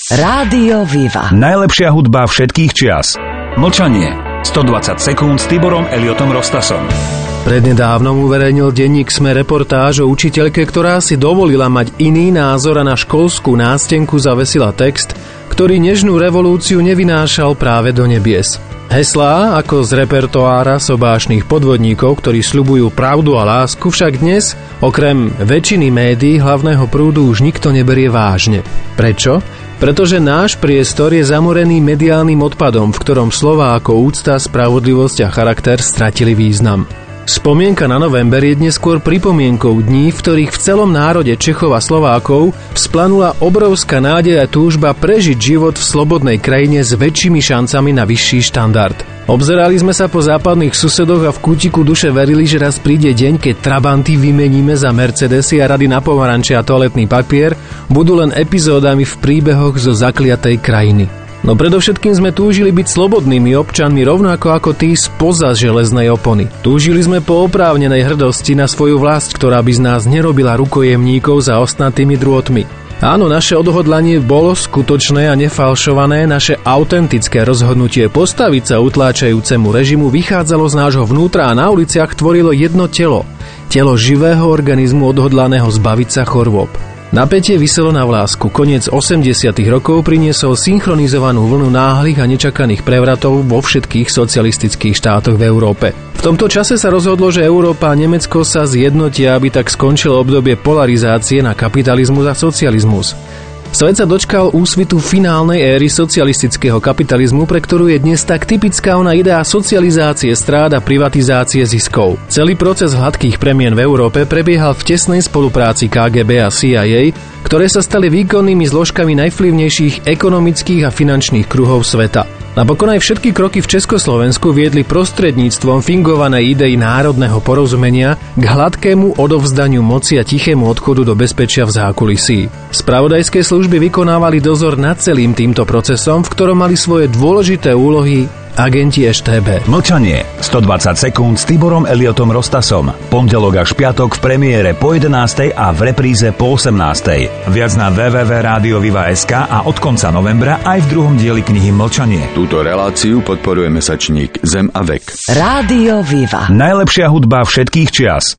Rádio Viva. Najlepšia hudba všetkých čias. Mlčanie. 120 sekúnd s Tiborom Eliotom Rostasom. Prednedávnom uverejnil denník SME reportáž o učiteľke, ktorá si dovolila mať iný názor a na školskú nástenku zavesila text, ktorý nežnú revolúciu nevynášal práve do nebies. Heslá ako z repertoára sobášnych podvodníkov, ktorí sľubujú pravdu a lásku, však dnes, okrem väčšiny médií hlavného prúdu, už nikto neberie vážne. Prečo? Pretože náš priestor je zamorený mediálnym odpadom, v ktorom slová ako úcta, spravodlivosť a charakter stratili význam. Spomienka na november je dnes skôr pripomienkou dní, v ktorých v celom národe Čechov a Slovákov vzplanula obrovská nádej a túžba prežiť život v slobodnej krajine s väčšími šancami na vyšší štandard. Obzerali sme sa po západných susedoch a v kútiku duše verili, že raz príde deň, keď trabanty vymeníme za Mercedesy a rady na pomaranče a toaletný papier budú len epizódami v príbehoch zo zakliatej krajiny. No predovšetkým sme túžili byť slobodnými občanmi rovnako ako tí spoza železnej opony. Túžili sme po oprávnenej hrdosti na svoju vlast, ktorá by z nás nerobila rukojemníkov za ostnatými drôtmi. Áno, naše odhodlanie bolo skutočné a nefalšované, naše autentické rozhodnutie postaviť sa utláčajúcemu režimu vychádzalo z nášho vnútra a na uliciach tvorilo jedno telo. Telo živého organizmu odhodlaného zbaviť sa chorôb. Napätie viselo na vlásku. Koniec 80. rokov priniesol synchronizovanú vlnu náhlych a nečakaných prevratov vo všetkých socialistických štátoch v Európe. V tomto čase sa rozhodlo, že Európa a Nemecko sa zjednotia, aby tak skončilo obdobie polarizácie na kapitalizmus a socializmus. Svet sa dočkal úsvitu finálnej éry socialistického kapitalizmu, pre ktorú je dnes tak typická ona idea socializácie strád a privatizácie ziskov. Celý proces hladkých premien v Európe prebiehal v tesnej spolupráci KGB a CIA, ktoré sa stali výkonnými zložkami najvplyvnejších ekonomických a finančných kruhov sveta. Napokon aj všetky kroky v Československu viedli prostredníctvom fingovanej idei národného porozumenia k hladkému odovzdaniu moci a tichému odchodu do bezpečia v zákulisí. Spravodajské služby vykonávali dozor nad celým týmto procesom, v ktorom mali svoje dôležité úlohy agenti EŠTB. Mlčanie. 120 sekúnd s Tiborom Eliotom Rostasom. Pondelok až piatok v premiére po 11. a v repríze po 18. Viac na www.radioviva.sk a od konca novembra aj v druhom dieli knihy Mlčanie. Túto reláciu podporuje mesačník Zem a vek. Rádio Viva. Najlepšia hudba všetkých čias.